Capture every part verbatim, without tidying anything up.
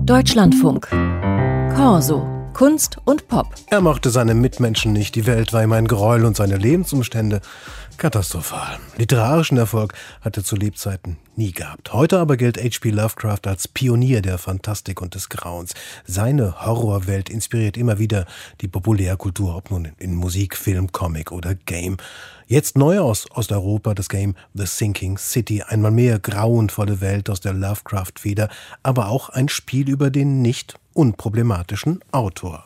Deutschlandfunk. Corso. Kunst und Pop. Er mochte seine Mitmenschen nicht, die Welt war ihm ein Gräuel und seine Lebensumstände katastrophal. Literarischen Erfolg hat er zu Lebzeiten nie gehabt. Heute aber gilt H P Lovecraft als Pionier der Fantastik und des Grauens. Seine Horrorwelt inspiriert immer wieder die Populärkultur, ob nun in Musik, Film, Comic oder Game. Jetzt neu aus Osteuropa das Game The Sinking City. Einmal mehr grauenvolle Welt aus der Lovecraft-Feder, aber auch ein Spiel über den nicht unproblematischen Autor.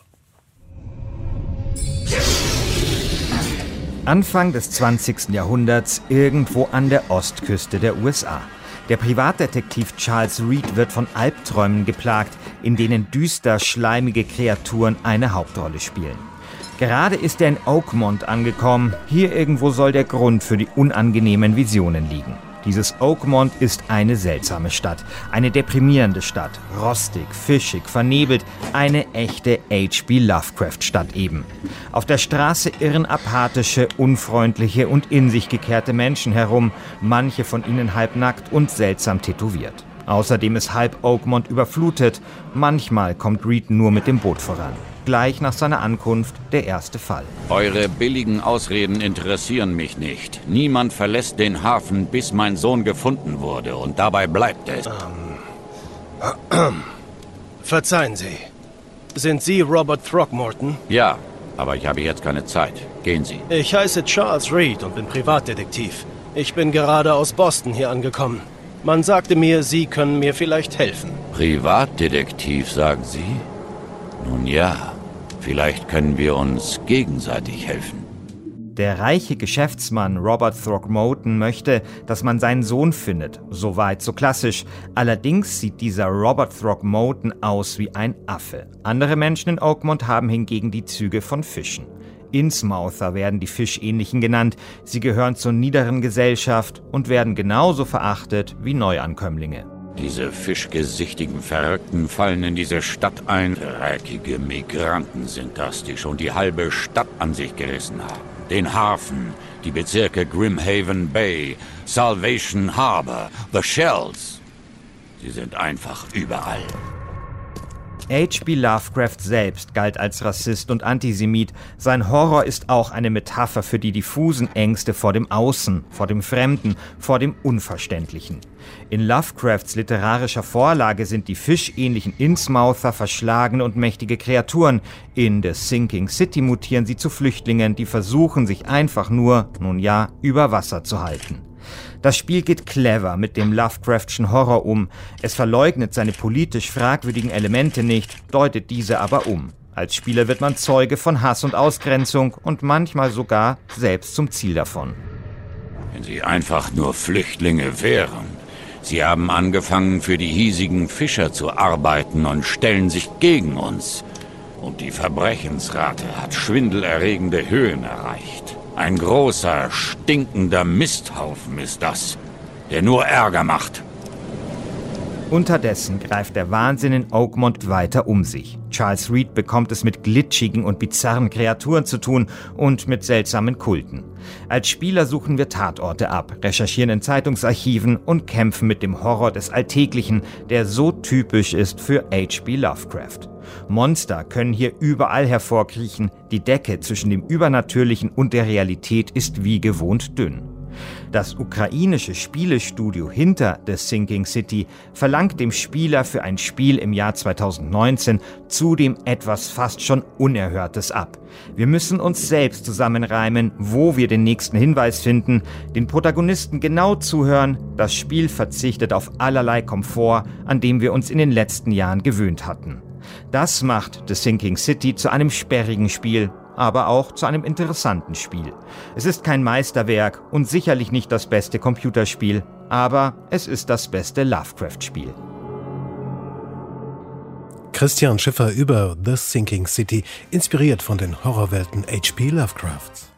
Anfang des zwanzigsten Jahrhunderts irgendwo an der Ostküste der U S A. Der Privatdetektiv Charles Reed wird von Albträumen geplagt, in denen düster schleimige Kreaturen eine Hauptrolle spielen. Gerade ist er in Oakmont angekommen. Hier irgendwo soll der Grund für die unangenehmen Visionen liegen. Dieses Oakmont ist eine seltsame Stadt, eine deprimierende Stadt, rostig, fischig, vernebelt, eine echte H P Lovecraft-Stadt eben. Auf der Straße irren apathische, unfreundliche und in sich gekehrte Menschen herum, manche von ihnen halbnackt und seltsam tätowiert. Außerdem ist halb Oakmont überflutet, manchmal kommt Reed nur mit dem Boot voran. Gleich nach seiner Ankunft der erste Fall. Eure billigen Ausreden interessieren mich nicht. Niemand verlässt den Hafen, bis mein Sohn gefunden wurde. Und dabei bleibt es. Ähm. Verzeihen Sie. Sind Sie Robert Throckmorton? Ja, aber ich habe jetzt keine Zeit. Gehen Sie. Ich heiße Charles Reed und bin Privatdetektiv. Ich bin gerade aus Boston hier angekommen. Man sagte mir, Sie können mir vielleicht helfen. Privatdetektiv, sagen Sie? Nun ja, vielleicht können wir uns gegenseitig helfen. Der reiche Geschäftsmann Robert Throckmorton möchte, dass man seinen Sohn findet. Soweit so klassisch. Allerdings sieht dieser Robert Throckmorton aus wie ein Affe. Andere Menschen in Oakmont haben hingegen die Züge von Fischen. Innsmouther werden die Fischähnlichen genannt. Sie gehören zur niederen Gesellschaft und werden genauso verachtet wie Neuankömmlinge. Diese fischgesichtigen Verrückten fallen in diese Stadt ein. Dreckige Migranten sind das, die schon die halbe Stadt an sich gerissen haben. Den Hafen, die Bezirke Grimhaven Bay, Salvation Harbor, The Shells. Sie sind einfach überall. H P Lovecraft selbst galt als Rassist und Antisemit. Sein Horror ist auch eine Metapher für die diffusen Ängste vor dem Außen, vor dem Fremden, vor dem Unverständlichen. In Lovecrafts literarischer Vorlage sind die fischähnlichen Innsmouther verschlagene und mächtige Kreaturen. In The Sinking City mutieren sie zu Flüchtlingen, die versuchen, sich einfach nur, nun ja, über Wasser zu halten. Das Spiel geht clever mit dem Lovecraftschen Horror um. Es verleugnet seine politisch fragwürdigen Elemente nicht, deutet diese aber um. Als Spieler wird man Zeuge von Hass und Ausgrenzung und manchmal sogar selbst zum Ziel davon. Wenn sie einfach nur Flüchtlinge wären. Sie haben angefangen, für die hiesigen Fischer zu arbeiten und stellen sich gegen uns. Und die Verbrechensrate hat schwindelerregende Höhen erreicht. Ein großer, stinkender Misthaufen ist das, der nur Ärger macht. Unterdessen greift der Wahnsinn in Oakmont weiter um sich. Charles Reed bekommt es mit glitschigen und bizarren Kreaturen zu tun und mit seltsamen Kulten. Als Spieler suchen wir Tatorte ab, recherchieren in Zeitungsarchiven und kämpfen mit dem Horror des Alltäglichen, der so typisch ist für H P Lovecraft. Monster können hier überall hervorkriechen, die Decke zwischen dem Übernatürlichen und der Realität ist wie gewohnt dünn. Das ukrainische Spielestudio hinter The Sinking City verlangt dem Spieler für ein Spiel im Jahr zweitausendneunzehn zudem etwas fast schon Unerhörtes ab. Wir müssen uns selbst zusammenreimen, wo wir den nächsten Hinweis finden, den Protagonisten genau zuhören. Das Spiel verzichtet auf allerlei Komfort, an dem wir uns in den letzten Jahren gewöhnt hatten. Das macht The Sinking City zu einem sperrigen Spiel, aber auch zu einem interessanten Spiel. Es ist kein Meisterwerk und sicherlich nicht das beste Computerspiel, aber es ist das beste Lovecraft-Spiel. Christian Schiffer über The Sinking City, inspiriert von den Horrorwelten H P Lovecrafts.